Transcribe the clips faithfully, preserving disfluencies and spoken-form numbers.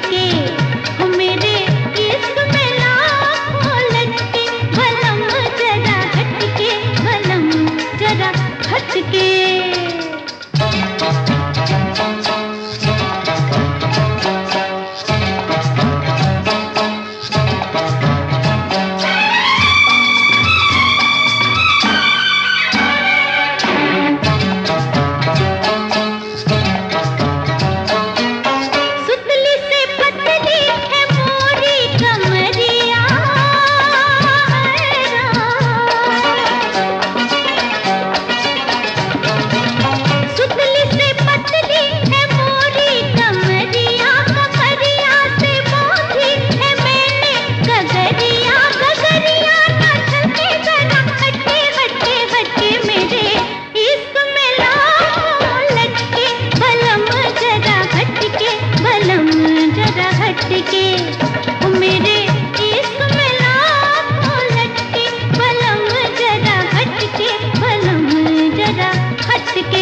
के, हो मेरे इश्क में लाखों लटके, बलम जरा हटके, बलम जरा हटके। हटके, ओ मेरे इश्क में लाखों लटके, बलम जरा हटके, बलम जरा हटके।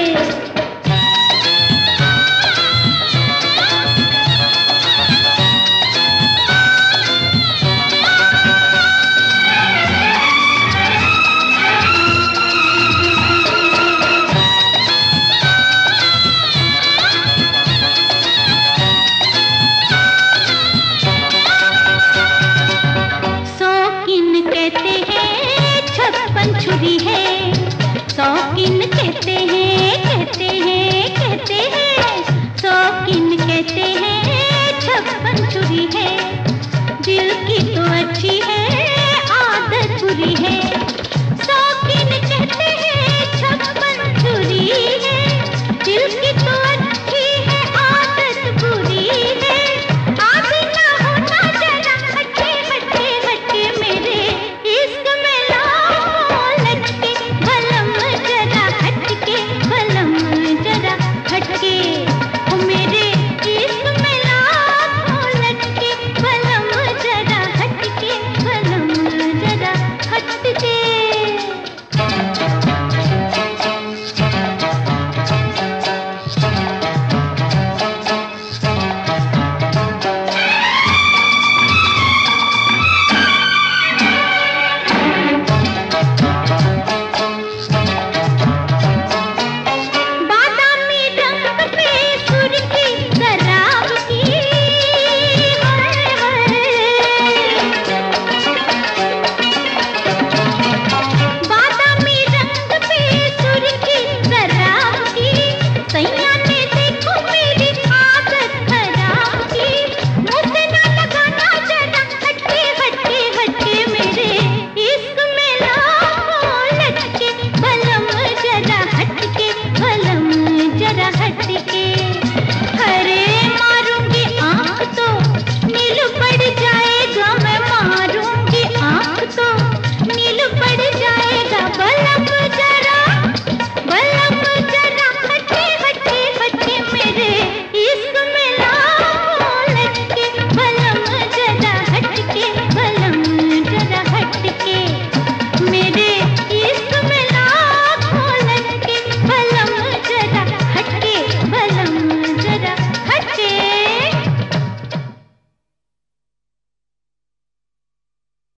छुरी है शौकीन कहते हैं, कहते हैं, कहते हैं, शौकीन कहते हैं छप्पन छुरी है। दिल की तो अच्छी है, आदत बुरी है।